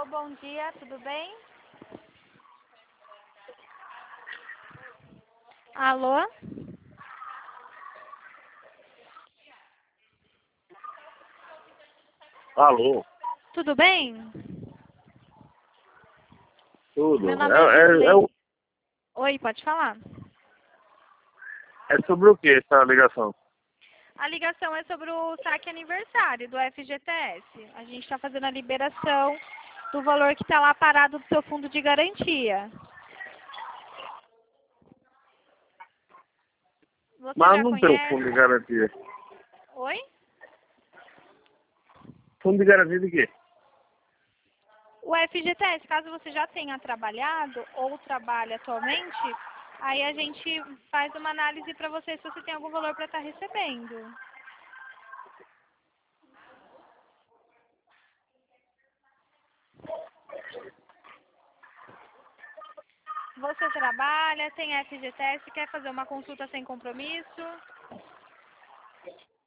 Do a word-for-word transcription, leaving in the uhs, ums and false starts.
bom dia, tudo bem? Alô? Alô, Tudo bem? tudo. Meu nome é É, é, é, Gilei. o- Oi, pode falar. é sobre o que essa ligação? A ligação é sobre o saque aniversário do F G T S. A gente está fazendo a liberação do valor que está lá parado do seu fundo de garantia. Você Mas já não tem um fundo de conhece? garantia. Oi? Fundo de garantia de quê? O F G T S, caso você já tenha trabalhado ou trabalhe atualmente, aí a gente faz uma análise para você se você tem algum valor para estar recebendo. Você trabalha, tem F G T S, quer fazer uma consulta sem compromisso?